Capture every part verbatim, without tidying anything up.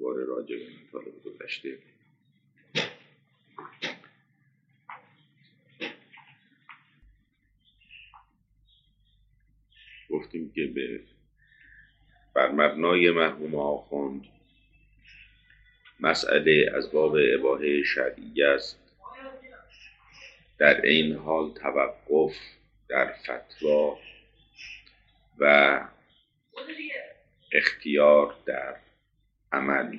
دوباره راجع به مطالب گذشته گفتیم که به بر مبنای مرحوم آخوند مسئله از باب اباحه شرعی است، در این حال توقف در فتوا و اختیار در عمل.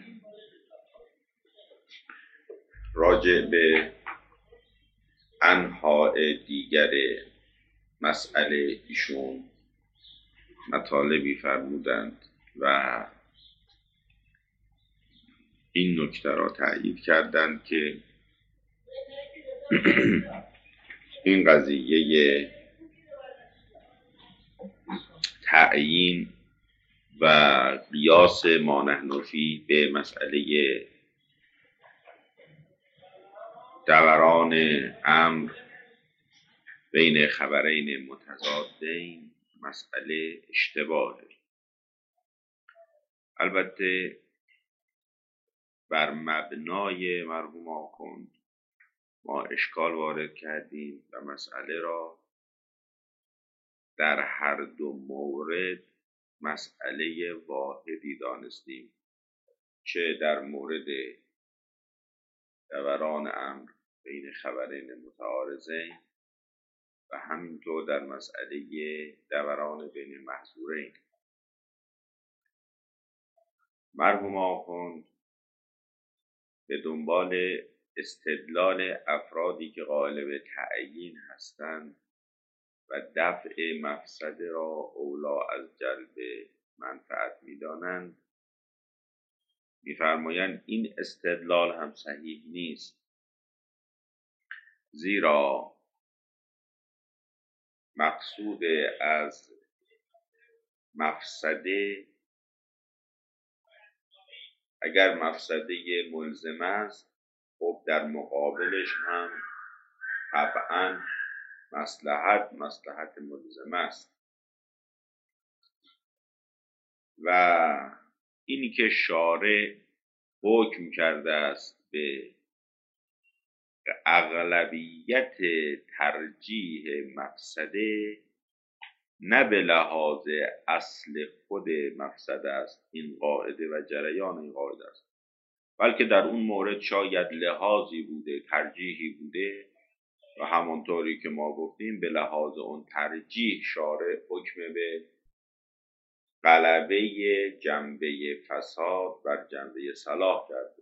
راجع به انواع دیگر مسئله ایشون مطالبی فرمودند و این نکته را تأیید کردند که این قضیه تعیین و قیاس ما نحن فیه به مسئله دوران امر بین خبرین متضادین مسئله اشتباهه. البته بر مبنای مرحوم آخوند ما اشکال وارد کردیم و مسئله را در هر دو مورد مسئله واحدی دانستیم، چه در مورد دوران امر بین خبرین متعارضین و همینطور در مسئله دوران بین محظورین. مرحوم آخوند به دنبال استدلال افرادی که قائل به تعیین هستند و دفع مفسده را اولا از جلب منفعت می‌دانند، می‌فرمایند این استدلال هم صحیح نیست، زیرا مقصود از مفسده اگر مفسده ملزم است، خب در مقابلش هم طبعاً مصلحت مصلحت ملزم است و اینی که شارع حکم کرده است به اغلبیت ترجیح مفسده نه به لحاظ اصل خود مفسده است این قاعده و جریان این قاعده است، بلکه در اون مورد شاید لحاظی بوده، ترجیحی بوده و همانطوری که ما گفتیم به لحاظ اون ترجیح شارع حکم به غلبه جنبه فساد بر جنبه صلاح کرده.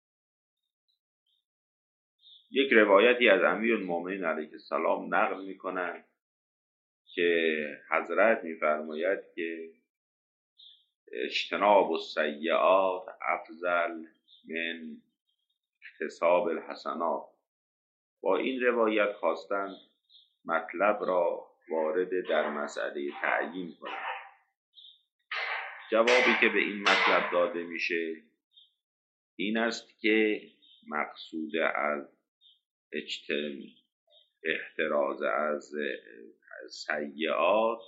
یک روایتی از امیرالمومنین علیه السلام نقل می‌کنند که حضرت می‌فرماید که اجتناب السیئات افضل من اکتساب الحسنات. با این روایت خواستند مطلب را وارد در مسئله تعیین کنند. جوابی که به این مطلب داده میشه این است که مقصود از احتراز از سیئات،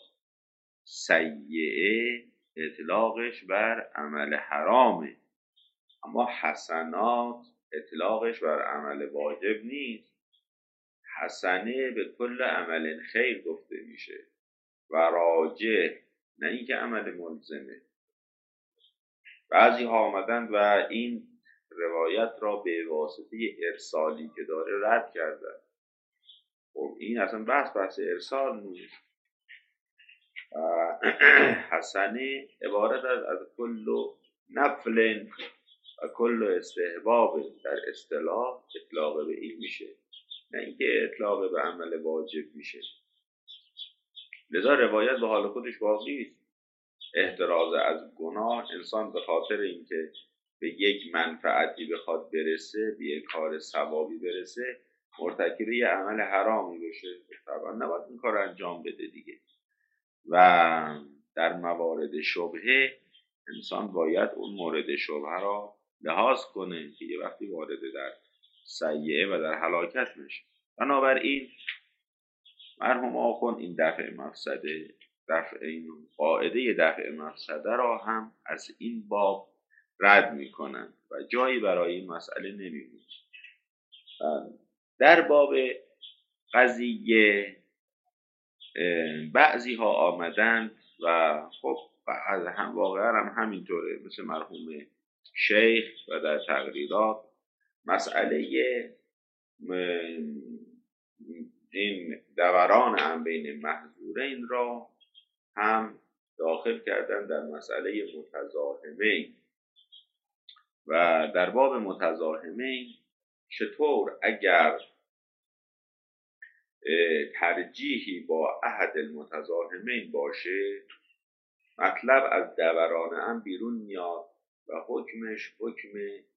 سیئه اطلاقش بر عمل حرامه، اما حسنات اطلاقش بر عمل واجب نیست. حسنه به کل عمل خیر گفته میشه و راجح، نه اینکه عمل ملزمه. بعضی ها آمدند و این روایت را به واسطه ارسالی که داره رد کردن. خب این اصلا بحث بحث ارسال نیست. حسنه عبارت از از کل نفل و کل استحباب، در اصطلاح اطلاق به این میشه، نه اینکه اطلاق به عمل واجب میشه. لذا روایت به حال خودش باقی است. احتراز از گناه، انسان به خاطر اینکه به یک منفعتی بخواد برسه، به یک کار ثوابی برسه، مرتکب یه عمل حرامی بشه، طبعا نباید این کار انجام بده دیگه. و در موارد شبهه انسان باید اون مورد شبهه را لحاظ کنه که یه وقتی وارد در سیئه و در هلاکت میشه. بنابراین مرحوم آخوند این دفع مفسده، دفع این قاعده دفع مفسده را هم از این باب رد میکنند و جایی برای این مسئله نمیمونه. در باب قضیه بعضی ها آمدند و خب از هم واقعا هم همینطوره، مثل مرحوم شیخ و در تقریرات مسئله این دوران هم بین محظورین را هم داخل کردن در مسئله متزاحمین. و در باب متزاحمین چطور اگر ترجیحی با احد المتزاحمین باشه، مطلب از دوران هم بیرون میاد و حکمش حکم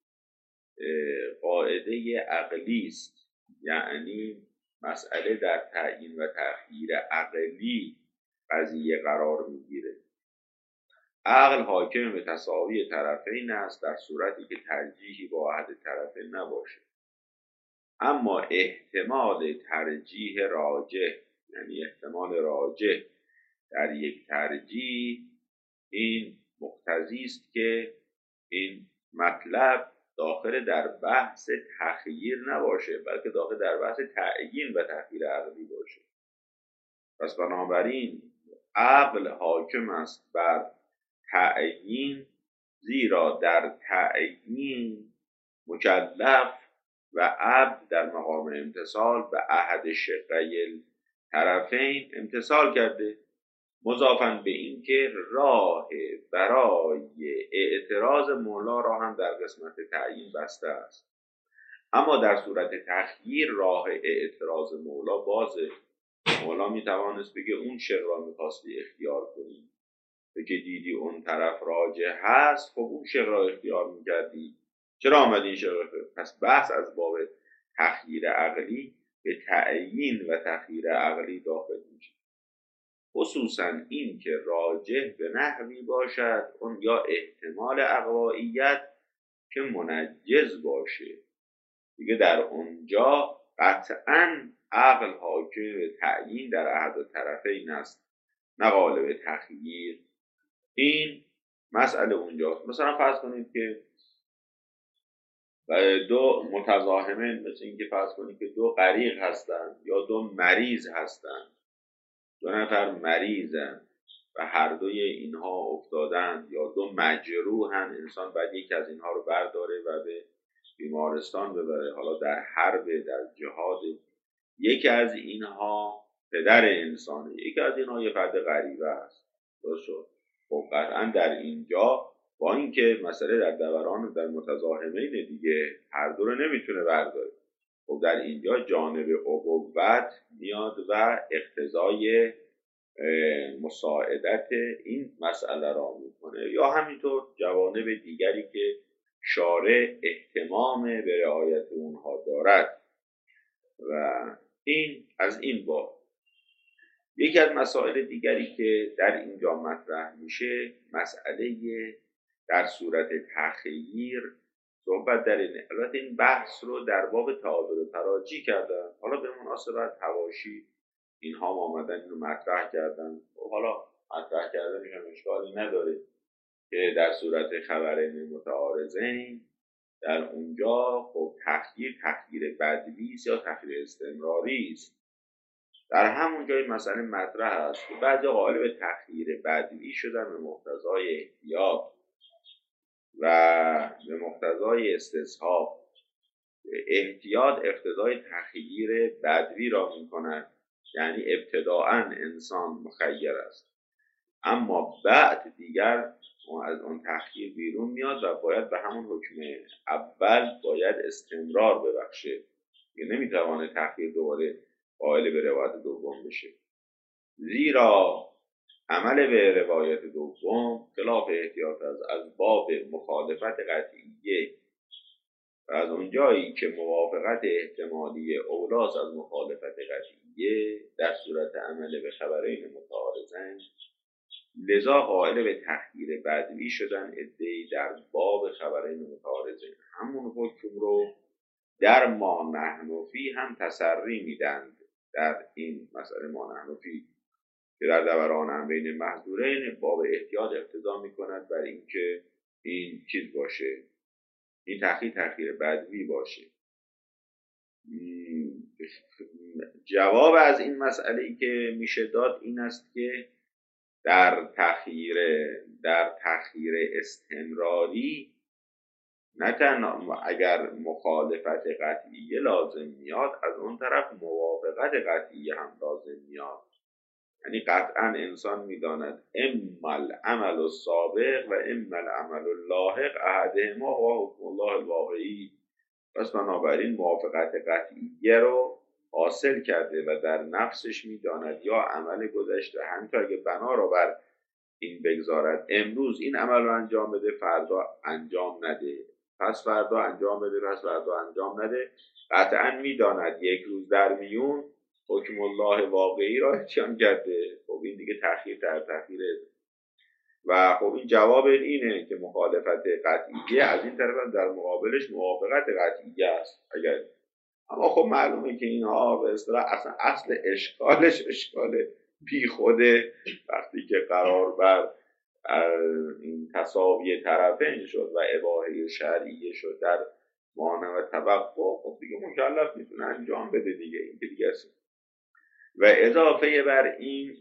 قاعده عقلی است، یعنی مسئله در تعیین و تأخیر عقلی قضیه قرار میگیره. عقل حاکم به تساوی طرفین است در صورتی که ترجیحی با احد طرفین نباشه، اما احتمال ترجیح راجح، یعنی احتمال راجح در یک ترجیح، این مقتضی است که این مطلب داخل در بحث تخییر نباشه، بلکه داخل در بحث تعیین و تخییر عقلی باشه. پس بنابراین عقل حاکم است بر تعیین، زیرا در تعیین مکلف و عبد در مقام امتثال به احد شقی طرفین امتثال کرده، مضافاً به این که راه برای اعتراض مولا را هم در قسمت تعیین بسته است. اما در صورت تخییر راه اعتراض مولا بازه. مولا میتوانست بگه اون شق را میخواستی اختیار کنی، به که دیدی اون طرف راجح هست، خب اون شق را اختیار میکردی، چرا آمد این شق را؟ پس بحث از باب تخییر عقلی به تعیین و تخییر عقلی داخل میشه، خصوصا این که راجح به نحوی باشد اون یا احتمال اقوائیت که منجز باشه، دیگه در اونجا قطعاً عقل حاکم به تعیین در احد طرفین است، نه غالب تخییر. این مسئله اونجاست. مثلا فرض کنید که دو متزاحمین، مثل این که فرض کنید که دو غریق هستند یا دو مریض هستند، دو نفر مریضن و هر دوی اینها افتادن، یا دو مجروحن، انسان باید یک از اینها رو برداره و به بیمارستان ببره، حالا در حرب، در جهاد. یکی از اینها پدر انسانه، یکی از اینها یه فرد غریبه است. درست شد؟ خب قطعا در اینجا با اینکه مسئله در دوران در متزاحمین دیگه هر دو رو نمیتونه برداره، خب در اینجا جانب ابوت میاد و اقتضای مساعدت این مسئله را میکنه، یا همینطور جوانب دیگری که شارع اهتمام به رعایت اونها دارد. و این از این باب. یکی از مسائل دیگری که در اینجا مطرح میشه، مسئله در صورت تخییر صحبت در این. البته این بحث رو در باب تعادل و تراجی کردن، حالا به مناسبت حواشی اینها آمدن اینو مطرح کردن، و حالا مطرح کردنش هم اشکالی نداره که در صورت خبرین متعارضین در اونجا خب تخییر تخییر بدوی است یا تخییر استمراری است. در همون جای مسئله مطرح است که بعضی غالب تخییر بدوی شدن به مقتضای احتیاط و به مقتضای استصحاب. احتیاط اقتضای تخییر بدوی را می‌کند، یعنی ابتداءً انسان مخیر است، اما بعد دیگر از اون تخییر بیرون میاد و باید به همون حکم اول باید استمرار ببخشه، یعنی نمیتوانه تخییر دوباره قائل به روایت دوم بشه، زیرا عمل به روایت دوم خلاف احتیاط از از باب مخالفت قطعیه و از اونجایی که موافقت احتمالی اولاس از مخالفت قطعیه در صورت عمل به خبرین متعارضین، لذا قائل به تخییر بدوی شدن عده‌ای در باب خبرین متعارضین همون حکم رو در ما نحن فی هم تسری میدند. در این مسئله ما نحن فی که در دوران هم بین محظورین باب احتیاط اقتضا میکند بر اینکه این چیز باشه، این تأخیر تأخیر بدوی باشه. جواب از این مسئله ای که میشه داد این است که در تأخیر در تأخیر استمراری نه تنها اگر مخالفت قطعیه لازم میاد، از اون طرف موافقت قطعیه هم لازم میاد. یعنی قطعا انسان میداند اما العمل السابق و اما العمل اللاحق احدهما و حکم الله الواقعی. پس بنابراین موافقت قطعیه رو حاصل کرده و در نفسش میداند یا عمل گذشته همین اگه بنا رو بر این بگذارد امروز این عمل رو انجام بده، فردا انجام نده، پس فردا انجام بده، پس فردا انجام نده، قطعا میداند یک روز در میون حکم الله واقعی را اتیان کرده. خب این دیگه تأخیر در تأخیره و خب این جواب اینه که مخالفت قطعیه از این طرف در مقابلش موافقت قطعیه است. اگر اما خب معلومه که اینها به اصطلاح اصلا اصل اشکالش اشکال بی خوده. وقتی که قرار بر این تساوی طرفین شد و اباحه شرعیه شد در مانع و توقع، خب دیگه مکلف میتونه انجام بده دیگه، این دیگه است. و اضافه بر این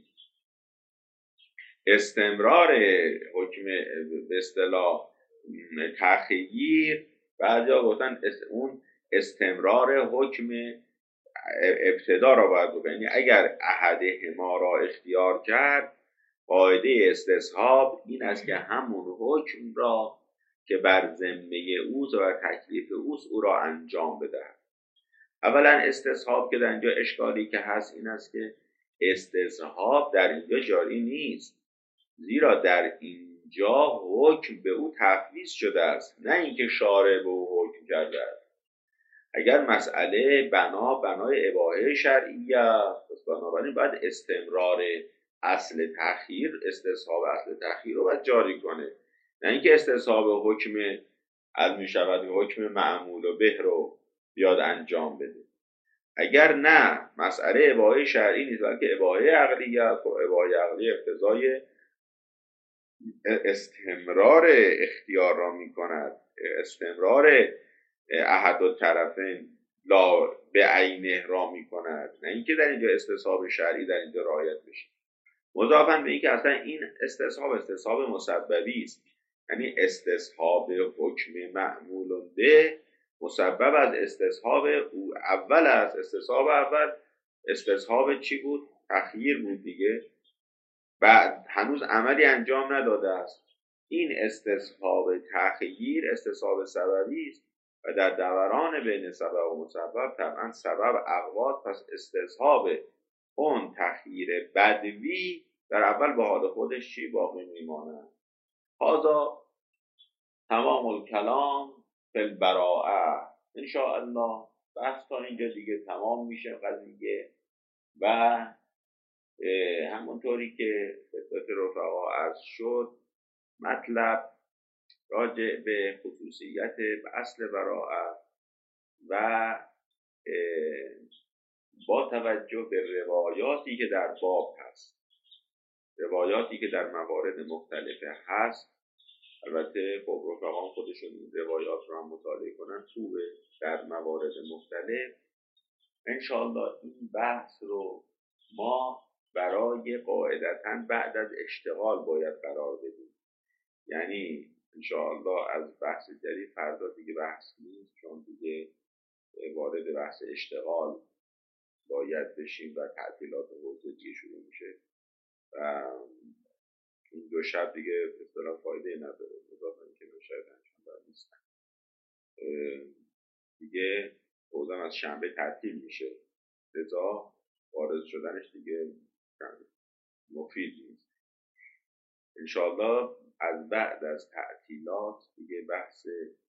استمرار حکم به اصطلاح تخییر، بعضیا گفتن اون استمرار حکم ابتدا را باید بکنه. یعنی اگر احدهما را اختیار کرد، قاعده استصحاب این است که همون حکم را که بر ذمه اوست و تکلیف اوست او را انجام بده. اولا استصحاب که در اینجا اشکالی که هست این است که استصحاب در اینجا جاری نیست، زیرا در اینجا حکم به او تفویض شده است، نه اینکه شارع به او حکم کرده است. اگر مسئله بنا بنای اباحه شرعیه است، بنابراین باید استمرار اصل تأخیر، استصحاب اصل تأخیر رو باید جاری کنه، نه اینکه استصحاب حکم از می شود حکم معمول و به رو بیاد انجام بده. اگر نه مسئله اباحه شرعی نیست بلکه اباحه عقلیه است، و اباحه عقلی اقتضای استمرار اختیار را می کند، استمرار احد الطرفین لا به عینه را می کند، نه اینکه در اینجا استصحاب شرعی در اینجا رعایت بشه. مضافاً به اینکه اصلا این استصحاب استصحاب مسببی است، یعنی استصحاب حکم معمول به مسبب از استصحاب او اول است. استصحاب اول استصحاب چی بود؟ تخییر بود دیگه، بعد هنوز عملی انجام نداده است. این استصحاب تخییر استصحاب سببی است و در دوران بین سبب و مسبب طبعا سبب اقوات، پس استصحاب اون تخییر بدوی در اول به حال خودش چی باقی میماند. هذا تمام الکلام فی البراءه. ان شاء الله بحث تا اینجا دیگه تمام میشه قضیه و همونطوری که خدمت رفقا عرض شد، مطلب راجع به خصوصیت اصل براءه و با توجه به روایاتی که در باب هست، روایاتی که در موارد مختلفه هست، البته خب رفقان خودشون این روایات رو هم مطالعه کنن خوبه، در موارد مختلف انشاءالله این بحث رو ما برای قاعدتاً بعد از اشتغال باید قرار بدیم. یعنی انشاءالله از بحث جدید فردا دیگه بحث نیست، چون دیگه وارد بحث اشتغال باید بشیم و تعطیلات حوزه دیگه شروع میشه و این دو شب دیگه به اصطلاح فایده نداره، مضافاً که دو شب انشاءالله نیستن دیگه، حوزه از شنبه تعطیل میشه، لذا وارد شدنش دیگه مفید نیست. انشاءالله از بعد از تعطیلات دیگه بحث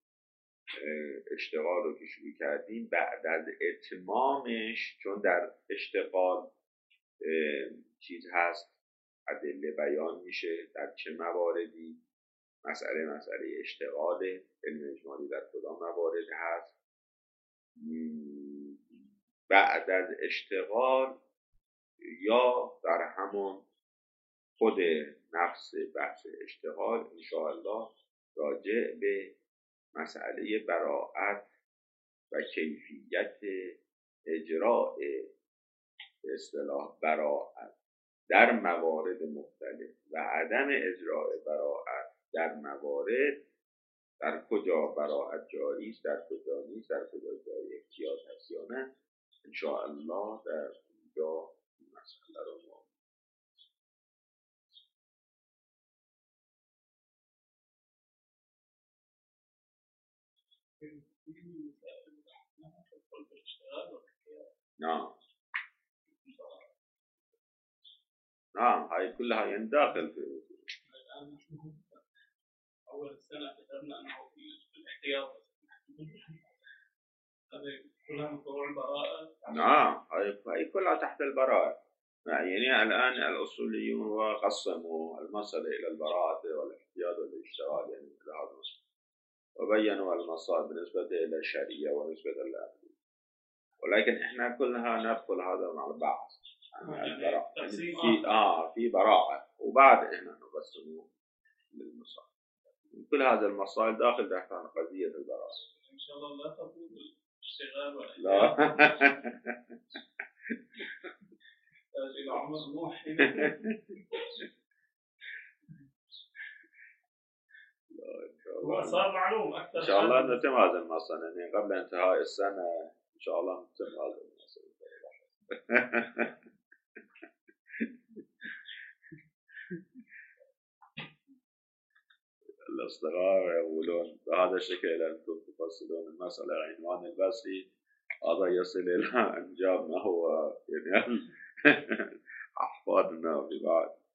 اشتغال رو که شروع کردیم، بعد از اتمامش، چون در اشتغال چیز هست ادله بیان میشه در چه مواردی مسئله مسئله اشتغال علم اجمالی در کدام موارد هست. بعد از اشتغال یا در همون خود نفس بحث اشتغال انشاءالله راجع به مسئله براءت و کیفیت اجراء به اصطلاح براءت در موارد مختلف و عدم اجراء براءت در موارد، در کجا براءت جاری است، در کجا نیست، در کجا جاری احتیاط هست یا نه، انشاءالله در اینجا این مسئله رو ما نعم نعم هاي كلها ينداخل في أول السنة كتبنا أنه في الاحتياط هذه كلها من فروع البراءة. نعم هاي كلها تحت البراءة. يعني الآن الأصوليون قسموا المسألة إلى البراءة والاحتياط والاشتراط، يعني إلى هذا النصف، وبينوا المصائب بالنسبة إلى الشرعية ونسبة الأهلية، ولكن إحنا كلها ندخل هذا مع بعض. يعني البراءة يعني في آه في براءة وبعد إحنا نقسمه للمصائب. كل هذا المصائب داخل تحت قضية البراءة. إن شاء الله لا تقول الاشتغال ولا لا إلى عمر نوح صار معلوم أكثر. إن شاء الله نتم هذا المصنع يعني قبل انتهاء السنة، إن شاء الله نتم هذا المصنع. الأصدقاء يقولون بهذا الشكل أنتم تفصلون المسألة عنوان البسري، هذا يصل إلى أنجاب ما هو يعني أحفادنا في بعض